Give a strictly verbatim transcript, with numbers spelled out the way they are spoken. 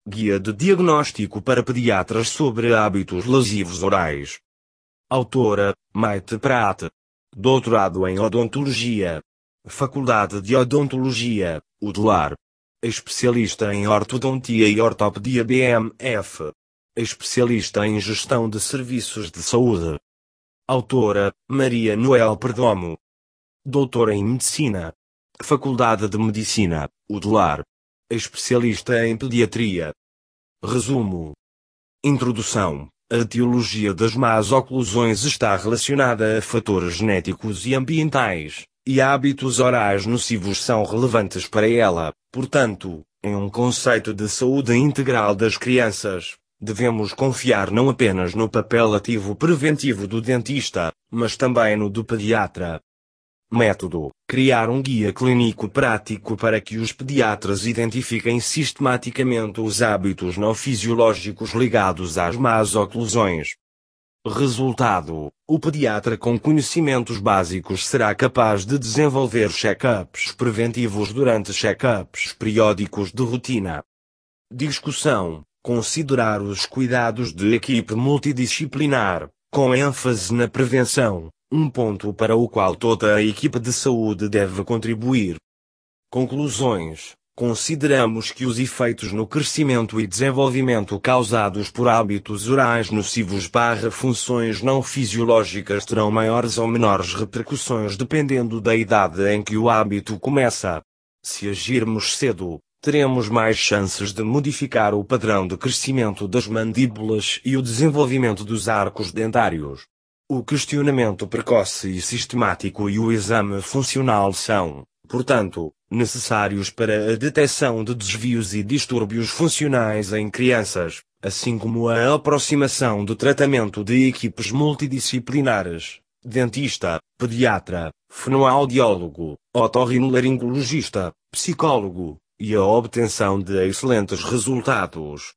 Guia de diagnóstico para pediatras sobre hábitos lesivos orais. Autora, Maite Prate. Doutorado em Odontologia. Faculdade de Odontologia, UDELAR. Especialista em Ortodontia e Ortopedia B M F. Especialista em Gestão de Serviços de Saúde. Autora, Maria Noel Perdomo. Doutora em Medicina. Faculdade de Medicina, UDELAR. Especialista em Pediatria. Resumo. Introdução. A etiologia das más oclusões está relacionada a fatores genéticos e ambientais, e hábitos orais nocivos são relevantes para ela. Portanto, em um conceito de saúde integral das crianças, devemos confiar não apenas no papel ativo preventivo do dentista, mas também no do pediatra. Método: criar um guia clínico prático para que os pediatras identifiquem sistematicamente os hábitos não fisiológicos ligados às más oclusões. Resultado: o pediatra com conhecimentos básicos será capaz de desenvolver check-ups preventivos durante check-ups periódicos de rotina. Discussão: considerar os cuidados de equipe multidisciplinar, com ênfase na prevenção. Um ponto para o qual toda a equipe de saúde deve contribuir. Conclusões: consideramos que os efeitos no crescimento e desenvolvimento causados por hábitos orais nocivos barra funções não fisiológicas terão maiores ou menores repercussões dependendo da idade em que o hábito começa. Se agirmos cedo, teremos mais chances de modificar o padrão de crescimento das mandíbulas e o desenvolvimento dos arcos dentários. O questionamento precoce e sistemático e o exame funcional são, portanto, necessários para a detecção de desvios e distúrbios funcionais em crianças, assim como a aproximação do tratamento de equipes multidisciplinares, dentista, pediatra, fonoaudiólogo, otorrinolaringologista, psicólogo, e a obtenção de excelentes resultados.